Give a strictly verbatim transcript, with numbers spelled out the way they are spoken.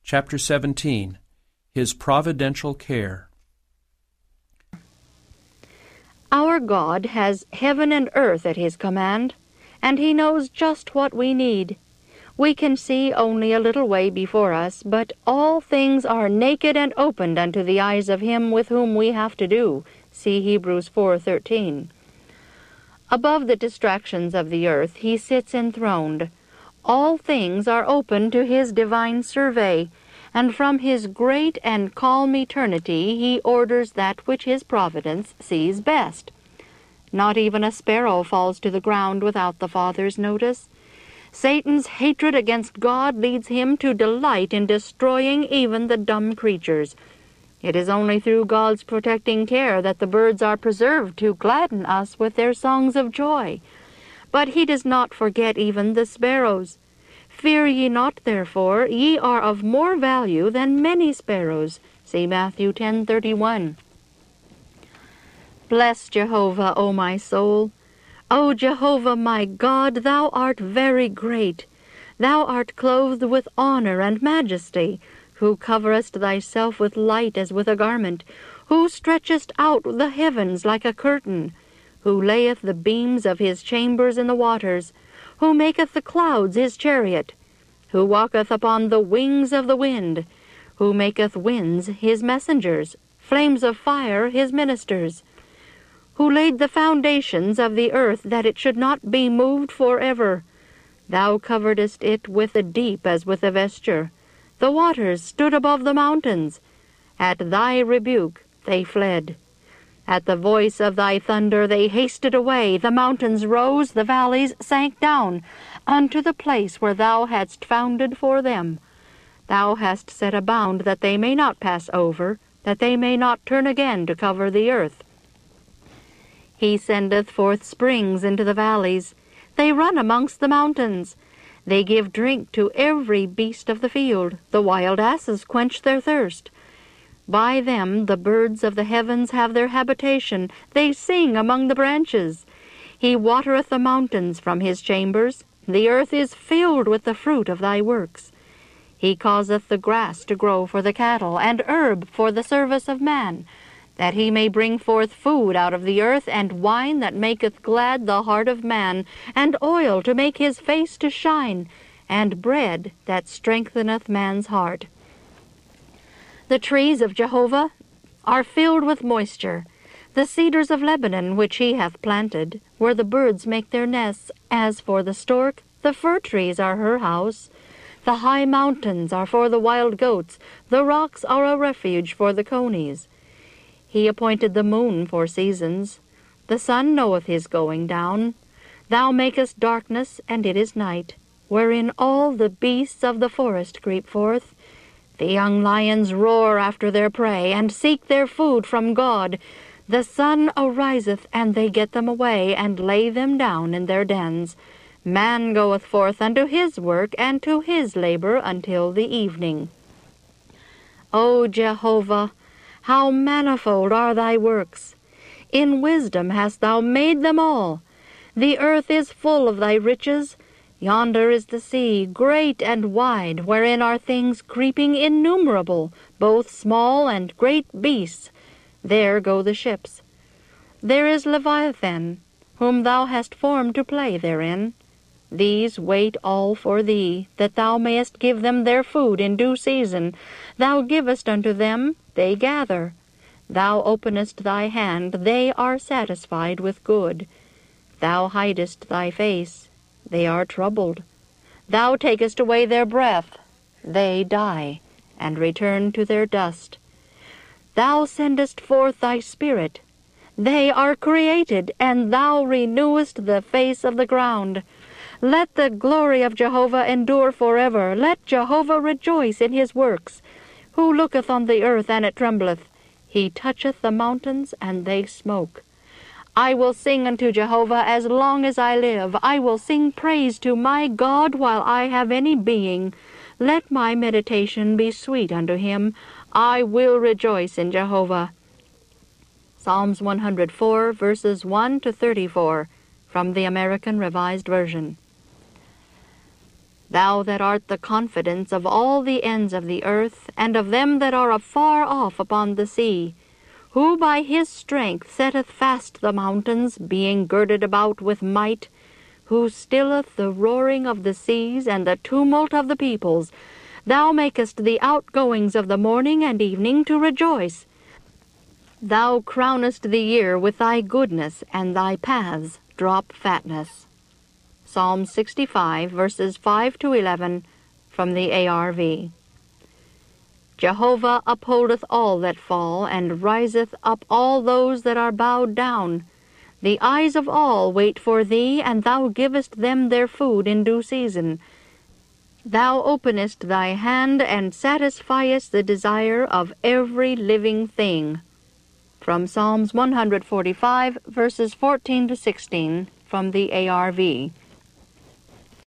Chapter seventeen. His Providential Care. Our God has heaven and earth at His command, and He knows just what we need. We can see only a little way before us, but all things are naked and opened unto the eyes of Him with whom we have to do. See Hebrews four thirteen. Above the distractions of the earth He sits enthroned. All things are open to His divine survey, and from His great and calm eternity He orders that which His providence sees best. Not even a sparrow falls to the ground without the Father's notice. Satan's hatred against God leads him to delight in destroying even the dumb creatures. It is only through God's protecting care that the birds are preserved to gladden us with their songs of joy. But He does not forget even the sparrows. Fear ye not, therefore, ye are of more value than many sparrows. See Matthew ten thirty-one. Bless Jehovah, O my soul. O Jehovah my God, Thou art very great. Thou art clothed with honor and majesty, who coverest Thyself with light as with a garment, who stretchest out the heavens like a curtain, who layeth the beams of His chambers in the waters, who maketh the clouds His chariot, who walketh upon the wings of the wind, who maketh winds His messengers, flames of fire His ministers, who laid the foundations of the earth that it should not be moved forever. Thou coveredest it with the deep as with a vesture. The waters stood above the mountains. At Thy rebuke they fled. At the voice of Thy thunder they hasted away. The mountains rose, the valleys sank down, unto the place where Thou hadst founded for them. Thou hast set a bound that they may not pass over, that they may not turn again to cover the earth. He sendeth forth springs into the valleys. They run amongst the mountains. They give drink to every beast of the field. The wild asses quench their thirst. By them the birds of the heavens have their habitation. They sing among the branches. He watereth the mountains from His chambers. The earth is filled with the fruit of Thy works. He causeth the grass to grow for the cattle, and herb for the service of man, that He may bring forth food out of the earth, and wine that maketh glad the heart of man, and oil to make his face to shine, and bread that strengtheneth man's heart. The trees of Jehovah are filled with moisture, the cedars of Lebanon which He hath planted, where the birds make their nests. As for the stork, the fir trees are her house. The high mountains are for the wild goats, the rocks are a refuge for the conies. He appointed the moon for seasons. The sun knoweth his going down. Thou makest darkness, and it is night, wherein all the beasts of the forest creep forth. The young lions roar after their prey, and seek their food from God. The sun ariseth, and they get them away, and lay them down in their dens. Man goeth forth unto his work, and to his labor until the evening. O Jehovah, how manifold are Thy works! In wisdom hast Thou made them all. The earth is full of Thy riches. Yonder is the sea, great and wide, wherein are things creeping innumerable, both small and great beasts. There go the ships. There is Leviathan, whom Thou hast formed to play therein. These wait all for Thee, that Thou mayest give them their food in due season. Thou givest unto them, they gather. Thou openest Thy hand, they are satisfied with good. Thou hidest Thy face, they are troubled. Thou takest away their breath, they die, and return to their dust. Thou sendest forth Thy Spirit, they are created, and Thou renewest the face of the ground. Let the glory of Jehovah endure forever. Let Jehovah rejoice in His works. Who looketh on the earth, and it trembleth? He toucheth the mountains, and they smoke. I will sing unto Jehovah as long as I live. I will sing praise to my God while I have any being. Let my meditation be sweet unto Him. I will rejoice in Jehovah. Psalms one hundred four, verses one to thirty-four, from the American Revised Version. Thou that art the confidence of all the ends of the earth, and of them that are afar off upon the sea, who by his strength setteth fast the mountains, being girded about with might, who stilleth the roaring of the seas and the tumult of the peoples, thou makest the outgoings of the morning and evening to rejoice. Thou crownest the year with thy goodness, and thy paths drop fatness. Psalm sixty-five, verses five to eleven, from the A R V. Jehovah upholdeth all that fall, and riseth up all those that are bowed down. The eyes of all wait for thee, and thou givest them their food in due season. Thou openest thy hand, and satisfiest the desire of every living thing. From Psalms one forty-five, verses fourteen to sixteen, from the A R V.